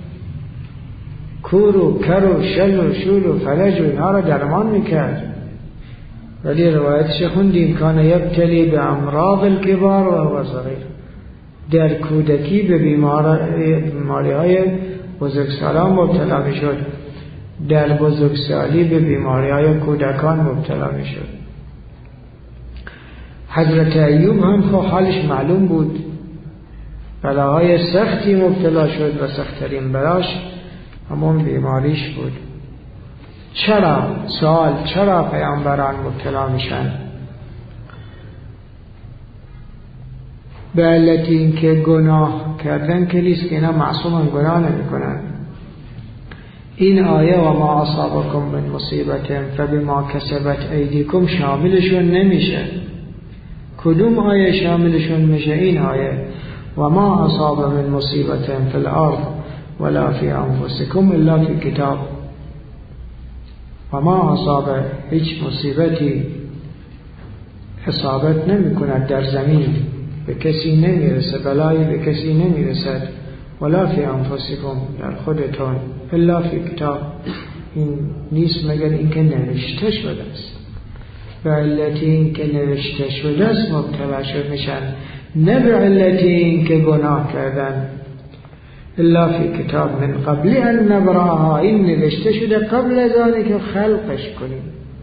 کور و کر و شل و شول و فلج و اینها را درمان میکرد، ولی روایتش خوندیم کان یبتلی به امراض الکبار و صغیر، در کودکی به بیماری های بزرگسالان مبتلا میشد، در بزرگسالی به بیماری های کودکان مبتلا میشد. حضرت ایوب هم خب حالش معلوم بود، بلاهای سختی مبتلا شد و سخت‌ترین بلاش همون بیماریش بود. چرا؟ سوال چرا پیامبران مبتلا میشن؟ به علت این که گناه کردن که نیست که اینا معصومن، گناه نمی کنن. این آیه و ما اصابکم من مصیبت فبما کسبت ایدیکم شاملشون نمیشه. کدوم آیه شاملشون میشه؟ این آیه و ما اصاب من مصیبت فی الارض ولا فی انفسکم الا فی کتاب. و ما اصاب، هیچ مصیبتی اصابت نمی کند در زمین، به کسی نمیرسه، بلایی به کسی نمیرسد، ولا فی انفسکم، در خودتون، الا فی کتاب. این نیست مگر اینکه نوشته شده است. به علت این که نوشته شده است مبتلا شده میشن، نه به علت این که گناه کردن. الا فی کتاب من قبل ان نبرأها، این نوشته شده قبل از آن که خلقش کنیم.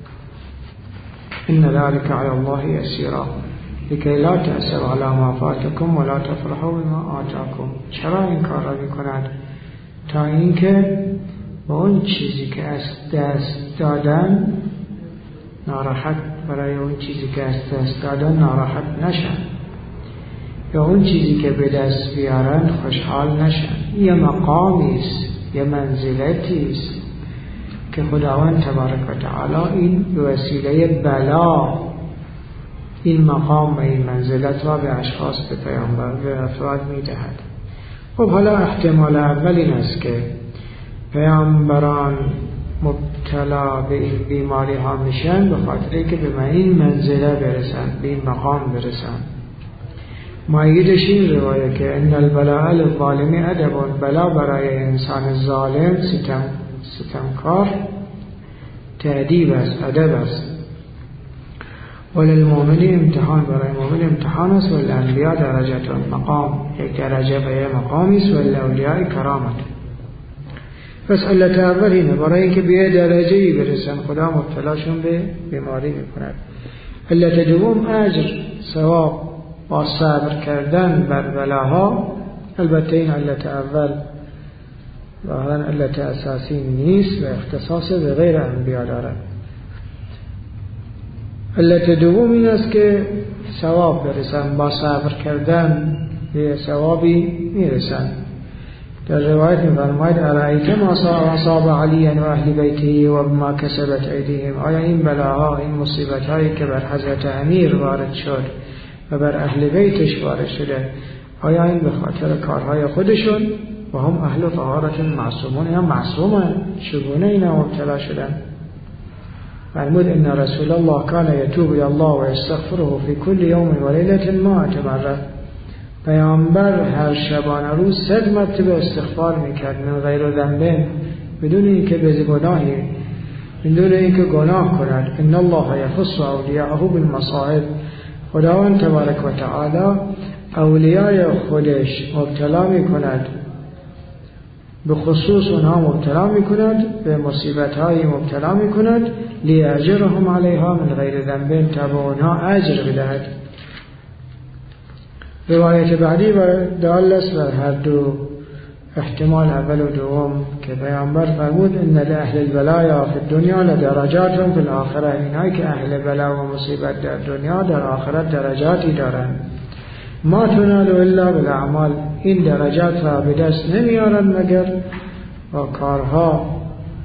ان ذلك علی الله یسیرا لکی لا تأسوا علی ما فاتکم ولا تفرحوا بما آتاکم. چرا این کار را میکند؟ تا اینکه با اون چیزی که از دست دادن ناراحت، برای اون چیزی که از دست دادن ناراحت نشن، یا اون چیزی که به دست بیارن خوشحال نشن. یه مقامی است، یه منزلتی است که خداوند تبارک و تعالی این به وسیله بلا این مقام و این منزلت را به اشخاص، به پیامبر، به افراد میدهد. خب حالا احتمال اول این است که پیامبران مبتلا به این بیماری ها میشن به خاطر که به این منزله برسن، به این مقام برسن. مایدش این روایه که ان البلاء للظالم ادب، بلا برای انسان ظالم ستمکار تأدیب است، ادب است. وللمؤمن امتحان، برای مؤمن امتحان است. وللانبیاء درجات، مقام یک درجه به یک مقامی است. وللاولیاء کرامت. پس علت اول اینه، برای اینکه به یه درجه‌ای برسن خدا مبتلاشون به بیماری میکند. علت دوم اجر، ثواب با صبر کردن بر بلاها. البته این علت اول ظاهرا علت اساسی نیست و اختصاص به غیر انبیا دارد. علت دوم این است که ثواب برسن، با صبر کردن به ثوابی میرسن. در روایت می‌فرماید ارایت ما اصاب علی و اهل بیته و ما کسبت ایدیهم، آیا این بلاها، این مصیبت‌هایی که بر حضرت امیر وارد شد و بر اهل بیتش وارد شده، آیا این به خاطر کارهای خودشون و هم اهل طهارت معصومون یا معصومن، چگونه اینا مبتلا شدن؟ فرمود ان رسول الله کان یتوب الی الله و یستغفره فی کل یوم و لیله 100 مرة. پیامبر هر شبانه روز 100 مرتبه استغفار میکرد، من غیر ذنب، بدون اینکه به گناهی، بدون اینکه گناه کند. ان الله یخص اولیاءه بالمصائب، خداوند تبارک و تعالی اولیای خودش مبتلا میکند، به خصوص اونها مبتلا میکند، به مصیبت‌های مبتلا میکند، لیاجرهم علیها من غیر ذنب، تا به اونها اجر بدهد. روایت بعدی دال است بر هر دو احتمال اول و دوم که پیامبر فرمود ان لاهل البلایا فی الدنیا لدرجات فی الاخره، اینایی که اهل بلا و مصیبت در دنیا در آخرت درجاتی دارند. ما تنال الا بالاعمال، این درجات را به دست نمیارند مگر با کارها.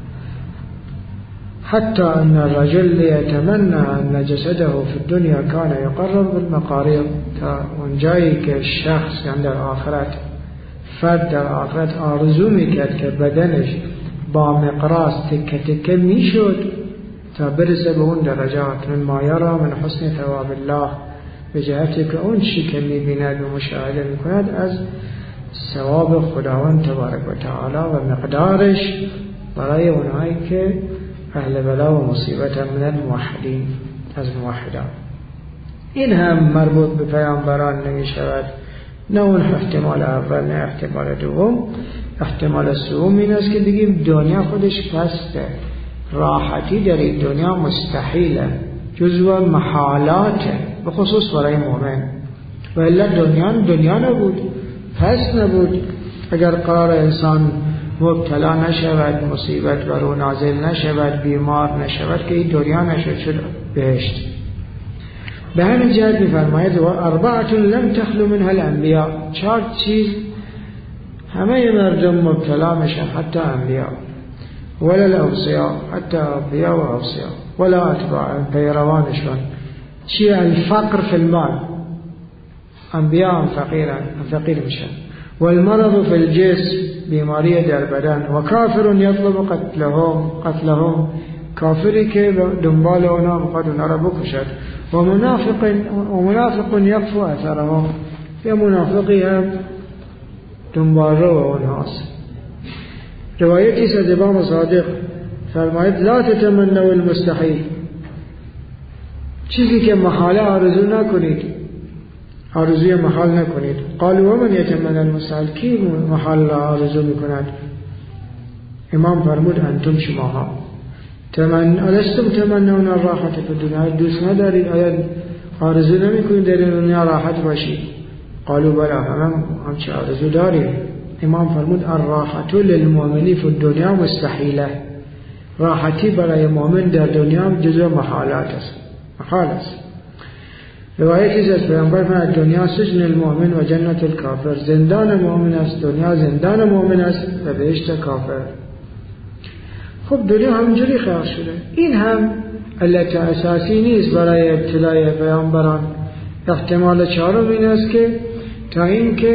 حتی ان الرجل لیتمنى ان جسده فی الدنیا کان یقرب بالمقارب، تا اونجایی که شخص یعنی در آخرت، فرد در آخرت آرزو میکرد که بدنش با مقراض تکه تکه میشد تا برسه به اون درجات. من ما یرا من حسن ثواب الله، به جهتی که اون چی که میبیند و مشاهده میکند از ثواب خداوند تبارک و تعالی و مقدارش برای اونهایی که اهل بلا و مصیبت من الموحدین، از موحدان. این هم مربوط به پیامبران نمی شود، نه اون احتمال اول نه احتمال دوم. احتمال سوم این است که بگیم دنیا خودش پسته، راحتی در این دنیا مستحیله، جزو محالاته، به خصوص برای مؤمن. و الا دنیا نبود، پس نبود. اگر قرار انسان مبتلا نشود، مصیبت بر او نازل نشود، بیمار نشود، که این دنیا نشد، شد بهشت. به همین جهت می‌فرماید و اربعه لم تخلو منها الانبیاء، 4 چیز همه مردم مبتلا میشن، حتی انبیاء، ولا الاوصیاء، حتی انبیاء و اوصیاء، ولا اتباع پیروانشون. چی؟ الفقر فی المال، انبیاء هم فقیر میشن. والمرض فی الجسم، بیماری در بدن. و کافر یطلب قتلهم، کافری که دنبال اونا بخواد اونا را بکشد. و منافق یقفو اثرهم، یه منافقی هم دنبال رو اونهاست. روایتی از امام صادق فرماید لا تتمنوا المستحیل، چیزی که محاله آرزو نکنید، آرزوی محال نکنید. قالوا و من یتمنى المستحیل، کی محال را آرزو میکند؟ امام فرمود انتم، شماها. الستم تمنون الراحة فی الدنیا، دوست ندارید، آیا آرزو نمیکنید در دنیا راحت باشید؟ قالوا بلا، همچه آرزو داریم. امام فرمود الراحة للمؤمن فی الدنیا مستحیله، راحتی برای مؤمن در دنیا جزو محالات است، محال است. روایتی از پیامبر فرمود دنیا سجن المؤمن و جنت الکافر، زندان مؤمن است، دنیا زندان مؤمن است و بهشت کافر. خب دنیا همینجوری خلق شده. این هم علت اساسی نیست برای ابتلای پیامبران. احتمال چهارم این است که تا این که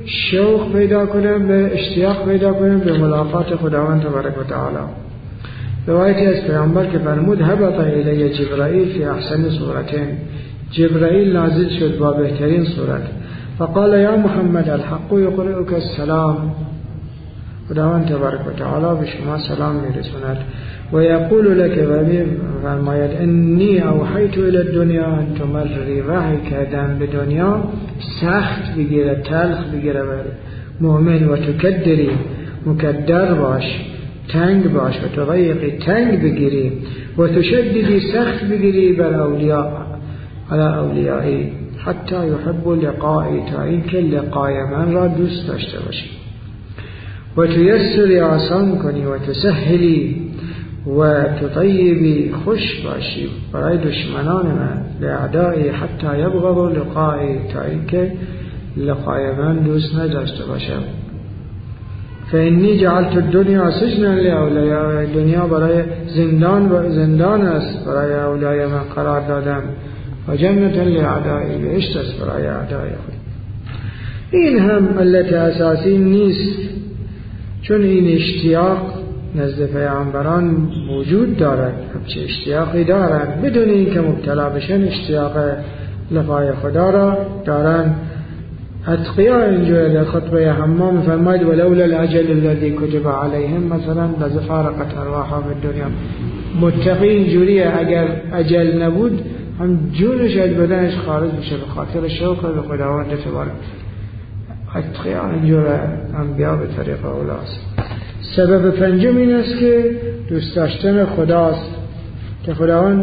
شوق پیدا کنم، به اشتیاق پیدا کنم به ملاقات خداوند تبارک و تعالی. روایتی از پیامبر که فرمود هبط الی جبرائیل فی احسن صورتین، جبرائیل نازل شد با بهترین صورت. فقال یا محمد الحق یقرئک السلام، خداوند تبارک و تعالی به شما سلام میرسوند. و یقول لك، و فرماید انی اوحیت الی الدنیا ان تمری، وحی کردم به دنیا سخت بگیره، تلخ بگیره بر مؤمن، و تکدری، مکدر باش، تنگ باش، و تضیقی، تنگ بگیری، و تشددی، سخت بگیری بر اولیاء، علی اولیایی، حتی یحب لقایی، تا اینکه لقای من را دوست داشته باشی، و تیسری، آسان کنی، و تسهلی، و تطیبی، خوش باشی برای دشمنان من، لأعدایی، حتی یبغضوا لقایی، تا اینکه لقای من دوست نداشته باشم. فانی جعلت الدنیا سجنا لاولیاء، دنیا برای زندان است برای اولیای من قرار دادم، و جنت لاعدایی، بهشت است برای اعدای خود. این هم علت اساسی نیست، چون این اشتیاق نزد پیامبران وجود دارد، همچه اشتیاقی دارند بدون اینکه مبتلا بشن، اشتیاق لقای خدا را دارند. اتقیا اینجا در خطبه حمام فرماید ولولا العجل الذي كتب عليهم، مثلا لزفارقت ارواحهم الدنیا. متقی اینجوریه، اگر اجل نبود هم جونش از بدنش خارج میشه به خاطر شوق به خداوند تبارک. اتقیا اینجور انبیا به طریق اولاست. سبب پنجم این است که دوست داشتن خداست، که خداوند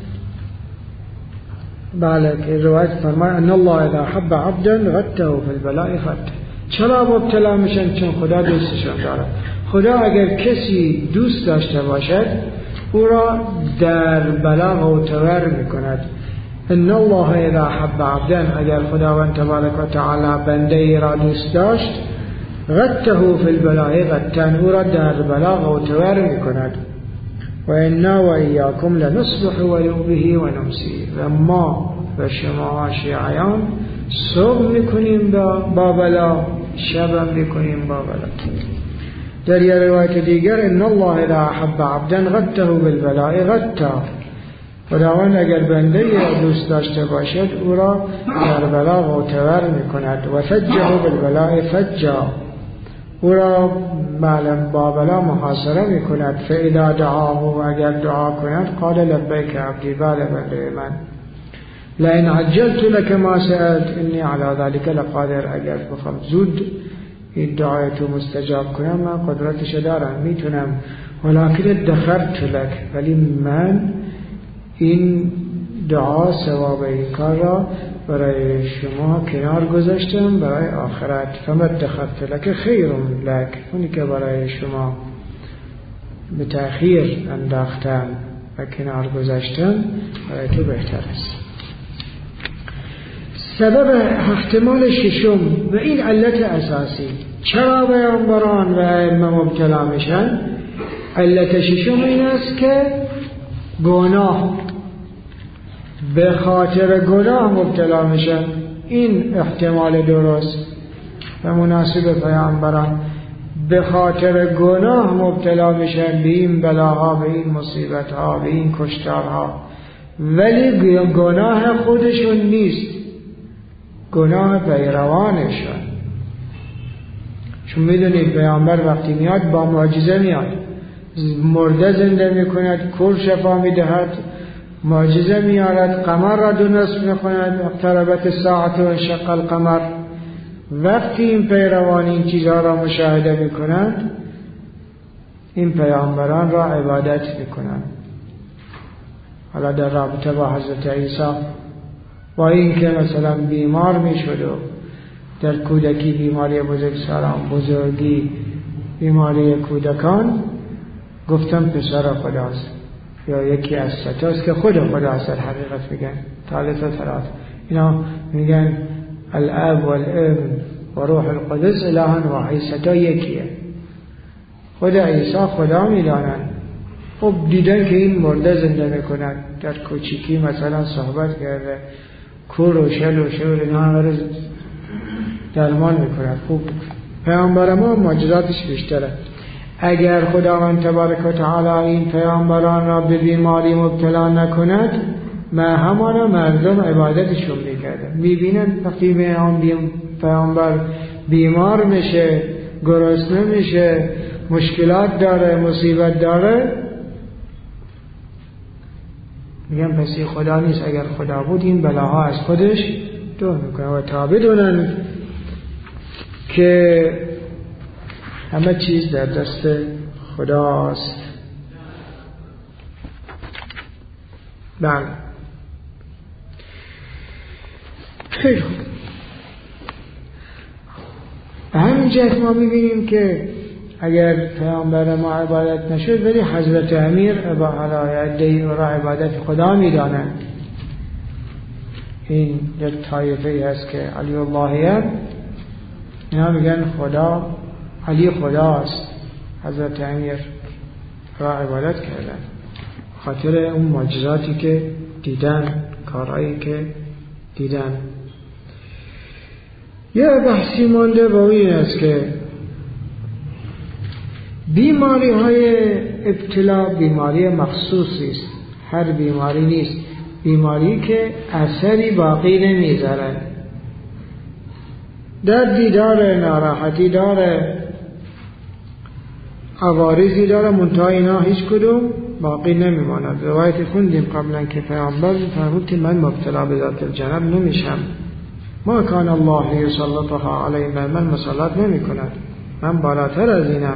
بله که روایت فرماید ان الله اذا حب عبدا غته فی البلاء غته. چرا مبتلا میشن؟ چون خدا دوستشان داره. خدا اگر کسی دوست داشته باشد او را در بلا غوطور میکند. ان الله اذا حب عبدا، اگر خداوند تبارک و تعالی بنده ای را دوست داشت، غته فی البلاء غتن، او را در بلا غوطور میکند. و انا و ایاکم لنصبح ولو به و نمسی، و ما و شما شیعیان صبح میکنیم با بلا، شب میکنیم با بلا. در یه روایت دیگر ان الله اذا احب عبدا غته بالبلاء غتا، خداوند اگر بنده ای دوست داشته باشد او را در بلا غوطور میکند. و فجه بالبلاء فجا، او را با بلا محاصره میکند. فاذا دعاه، و اگر دعا کند قال لبیک عبدی، بله بنده من. لئن عجلت لك ما سألت انی علی ذلك لقادر، اگر بخوام زود این دعای تو مستجاب کنم من قدرتش دارم، میتونم. ولکن ادخرت لك، ولی من این دعا ثواب این کار را برای شما کنار گذاشتم برای آخرت. فما ادخرت لك خیر لك، اونی که برای شما به تأخیر انداختم و کنار گذاشتم برای تو بهتر است. سبب احتمال ششم و این علت اساسی چرا پیامبران و ائمه مبتلا میشن، علت ششم این است که گناه، به خاطر گناه مبتلا میشن. این احتمال درست و مناسب پیامبران، به خاطر گناه مبتلا میشن به این بلاها، به این مصیبتها، به این کشتارها، ولی گناه خودشون نیست، گناه پیروانشون. چون میدونید پیامبر وقتی میاد با معجزه میاد، مرده زنده میکند، کور شفا میدهد، معجزه میارد، قمر را دو نصف میکند، اقتربت الساعة و انشق القمر. وقتی این پیروان این چیزها را مشاهده میکنند، این پیامبران را عبادت میکنند. حالا در رابطه با حضرت عیسی، با این که مثلا بیمار میشد و در کودکی بیماری بزرگسالان، بزرگی بیماری کودکان، گفتم پسر خداست یا یکی از ستاست که خود خداست. در حقیقت میگن ثالث ثلاث، اینا میگن الاب والابن و روح القدس الهن واحد، ستا یکیه. خود عیسی خدا میدانن. خب دیدن که این مرده زنده میکنن، در کوچیکی مثلا صحبت کرده، کور و شل و شور اینا درمان میکند. خوب پیامبر ما معجزاتش بیشتره. اگر خداوند تبارک و تعالی این پیامبران را به بیماری مبتلا نکند، ما همانا مردم عبادتشون میکردن. میبینن وقتی به آن پیامبر بیمار میشه، گرسنه میشه، مشکلات داره، مصیبت داره، میگن پس این خدا نیست. اگر خدا بود این بلاها از خودش دور میکنه. و تا بدونن که همه چیز در دست خداست. بله خیلی خوب. به همین جهت ما میبینیم که اگر پیامبر ما عبادت نشد، ولی حضرت امیر عده‌ای را عبادت خدا میدانند. این یک طایفه هست که علی اللهیه، اینا میگن خدا علی خداست، حضرت امیر را عبادت کردن خاطر اون معجزاتی که دیدن، کارهایی که دیدن. یه بحثی مانده با این است که بیماری های ابتلا بیماری مخصوصی است، هر بیماری نیست. بیماری که اثری باقی نمیذاره، دردی داره، ناراحتی داره، عوارضی داره، منتها اینا هیچ کدوم باقی نمیماند. روایت خوندیم قبلا که پیامبر فرمود که من مبتلا به ذات الجنب نمیشم. ما کان الله یسلطها علینا، من مسلط نمی کند، من بالاتر از اینم.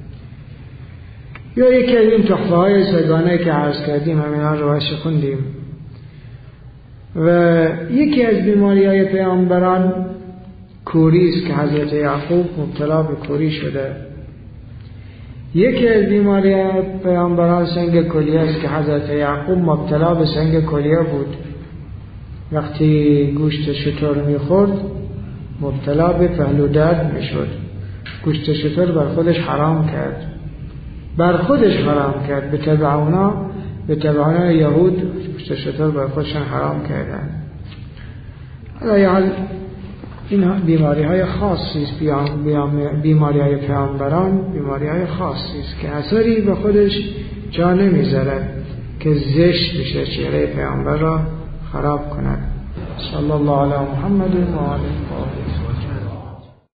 یا یکی از این تحفه های سگانه که عرض کردیم، همینا روایش خوندیم. و یکی از بیماری های پیامبران کوری است که حضرت یعقوب مبتلا به کوری شده. یکی از بیماری های پیامبران سنگ کلیه است که حضرت یعقوب مبتلا به سنگ کلیه بود. وقتی گوشت شتر میخورد مبتلا به پهلو درد میشد. گوشت شتر بر خودش حرام کرد، به تبعونا یهود گوشت شتر بر خودشان حرام کردن. این بیماری های خاصی است، بیماری های پیامبران بیماری های خاصی است که اثری به خودش جا نمیذاره که زشت بشه، چهره پیامبر را خراب کند. صلی الله علی محمد و آله.